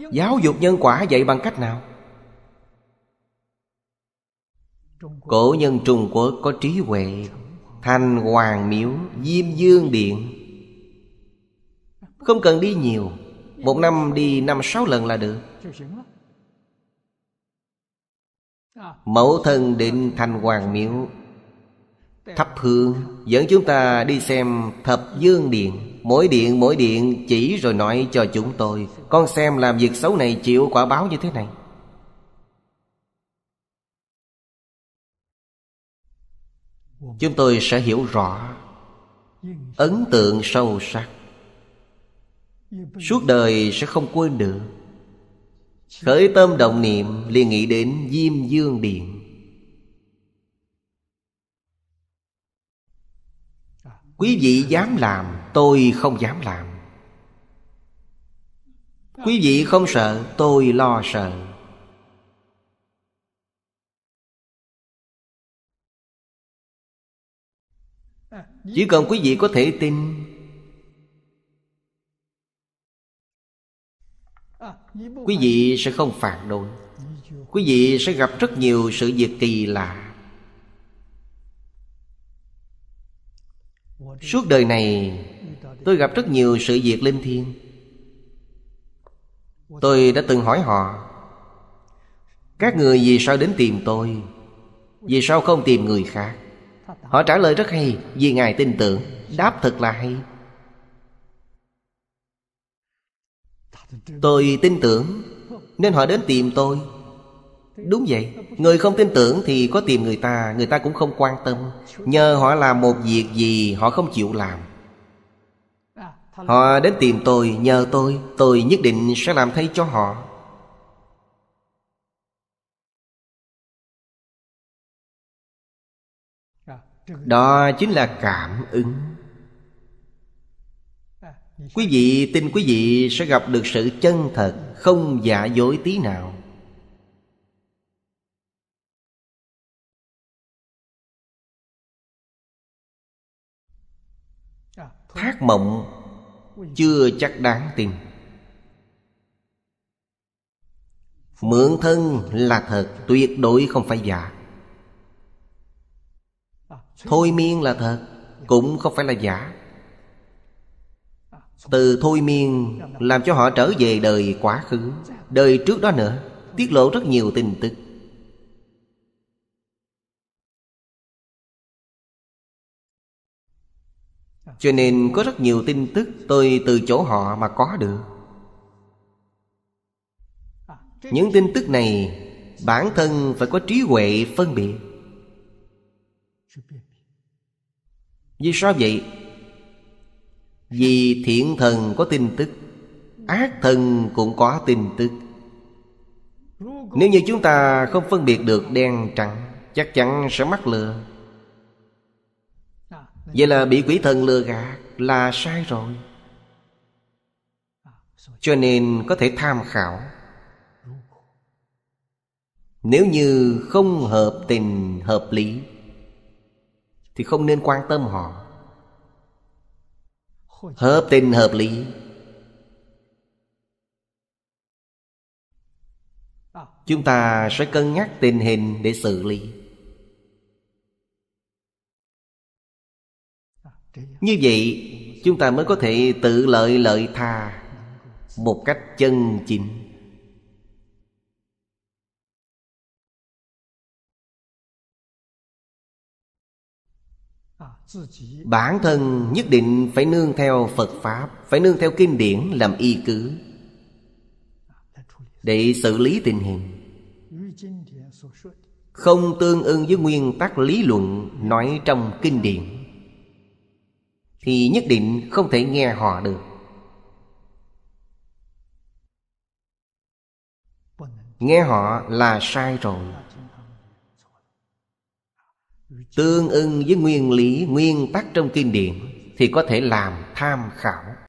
Giáo dục nhân quả dạy bằng cách nào? Cổ nhân Trung Quốc có trí huệ. Thành Hoàng Miếu, Diêm Dương Điện, không cần đi nhiều, một năm đi 5-6 lần là được. Mẫu thân định Thành Hoàng Miếu thắp hương, dẫn chúng ta đi xem Thập Dương Điện. Mỗi điện chỉ rồi nói cho chúng tôi, con xem làm việc xấu này chịu quả báo như thế này. Chúng tôi sẽ hiểu rõ, ấn tượng sâu sắc, suốt đời sẽ không quên được. Khởi tâm động niệm liền nghĩ đến Diêm Dương Điện. Quý vị dám làm, tôi không dám làm. Quý vị không sợ, tôi lo sợ. Chỉ cần quý vị có thể tin, quý vị sẽ không phản đối. Quý vị sẽ gặp rất nhiều sự việc kỳ lạ. Suốt đời này tôi gặp rất nhiều sự việc linh thiêng. Tôi đã từng hỏi họ, các người vì sao đến tìm tôi, vì sao không tìm người khác? Họ trả lời rất hay, vì Ngài tin tưởng. Đáp thật là hay. Tôi tin tưởng nên họ đến tìm tôi. Đúng vậy. Người không tin tưởng thì có tìm người ta cũng không quan tâm. Nhờ họ làm một việc gì họ không chịu làm. Họ đến tìm tôi, nhờ tôi nhất định sẽ làm thay cho họ. Đó chính là cảm ứng. Quý vị tin quý vị sẽ gặp được sự chân thật, không giả dối tí nào. Thác mộng chưa chắc đáng tin. Mượn thân là thật, tuyệt đối không phải giả. Thôi miên là thật, cũng không phải là giả. Từ thôi miên làm cho họ trở về đời quá khứ, đời trước đó nữa, tiết lộ rất nhiều tin tức. Cho nên có rất nhiều tin tức tôi từ chỗ họ mà có được. Những tin tức này bản thân phải có trí huệ phân biệt. Vì sao vậy? Vì thiện thần có tin tức, ác thần cũng có tin tức. Nếu như chúng ta không phân biệt được đen trắng, chắc chắn sẽ mắc lừa. Vậy là bị quỷ thần lừa gạt, là sai rồi. Cho nên có thể tham khảo. Nếu như không hợp tình hợp lý thì không nên quan tâm họ. Hợp tình hợp lý, chúng ta sẽ cân nhắc tình hình để xử lý. Như vậy chúng ta mới có thể tự lợi lợi tha một cách chân chính. Bản thân nhất định phải nương theo Phật Pháp, phải nương theo kinh điển làm y cứ để xử lý tình hình. Không tương ưng với nguyên tắc lý luận nói trong kinh điển thì nhất định không thể nghe họ được. Nghe họ là sai rồi. Tương ưng với nguyên lý, nguyên tắc trong kinh điển thì có thể làm tham khảo.